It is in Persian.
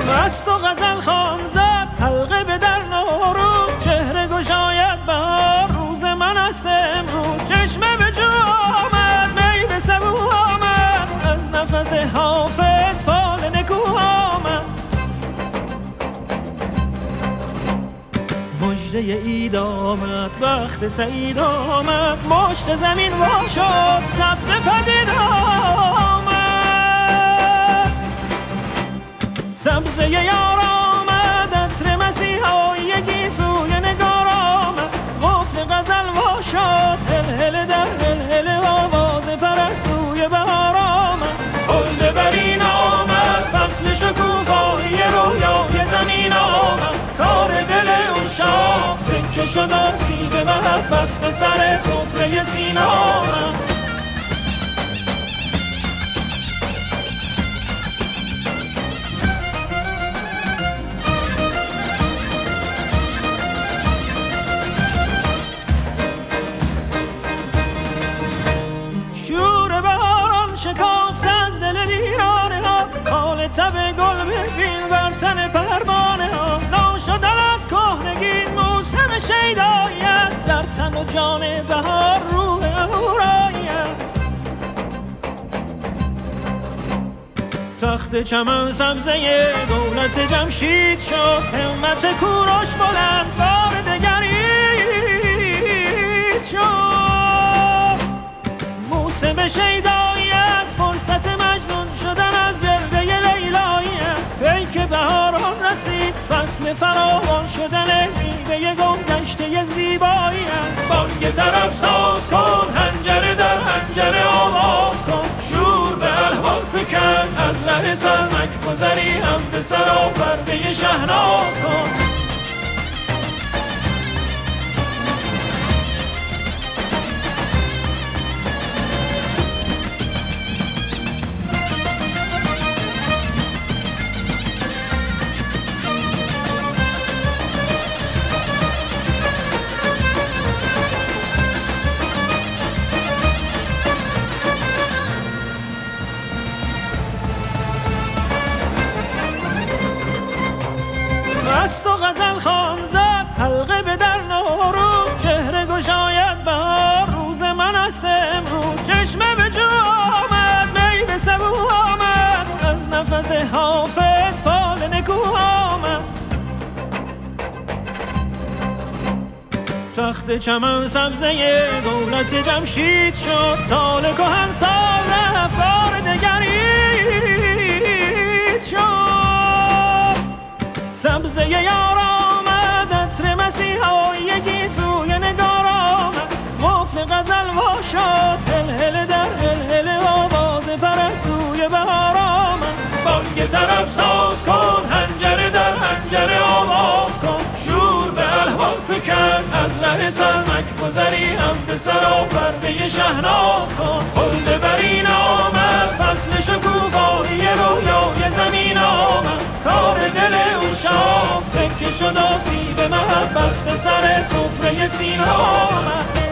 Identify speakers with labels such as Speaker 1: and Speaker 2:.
Speaker 1: مست و غزل خوان زد حلقه به در نوروز، چهره گشاید بهار روز من است امروز. چشمه به جو آمد می به سبو آمد، از نفس حافظ فال نکو آمد. مژده عید آمد وقت سعید آمد، مشت زمین وا شد سبز پدید آمد. سبزه یار آمد عطر مسیحایی سوی نگار آمد، قفل غزل وا شد هل در هل آواز پرستوی بهار آمد. گل برین آمد فصل شکوفایی رویای زمین آمد، کار دل عشاق سکه شد آسیب محبت به سر سفره سینه آمد. شور بهاران شکافت از دل ویرانه ها، خال تب گل ببین بر تن پروانه ها. ناشدن از کهنگی موسم شیدایی است، در تن و جان بهار روح اهورایی است. تخت چمن سبزه دولت جمشید شد، همت کوروش بلند بار دگرید شد. موسم شیدایی است، فرصت مجنون شدن از گرده لیلایی است. ای که بهاران رسید فصل فراوان شدن میوه گم گشته زیبایی است. بانگ طرب ساز کن حنجره در حنجره آواز کن، شور به الحان فکن از ره سرمک گذری هم به سرا پرده شهناز کن. مست و غزل خوان زد حلقه به در نوروز، چهره گشاید بهار روز من است امروز. چشمه به جو آمد می به سبو آمد، از نفس حافظ فال نکو آمد. تخت چمن سبزه دولت جمشید شد، سال کهن سال رفت بار دگرید شد. سبزه یار آمد عطر مسیحایی سوی نگار آمد، قفل غزل وا شد هل در هل آواز پرستوی بهار آمد. بانگ طرب ساز کن حنجره در حنجره آواز کن، شور به الحان فکن از ره سرمک گذری هم به سرا پرده شهناز کن. خلد برین آمد فصل شکوفایی رویای زمین آمد، کار دل عشاق سکه شد آسیب محبت به سر سفره سینه آمد.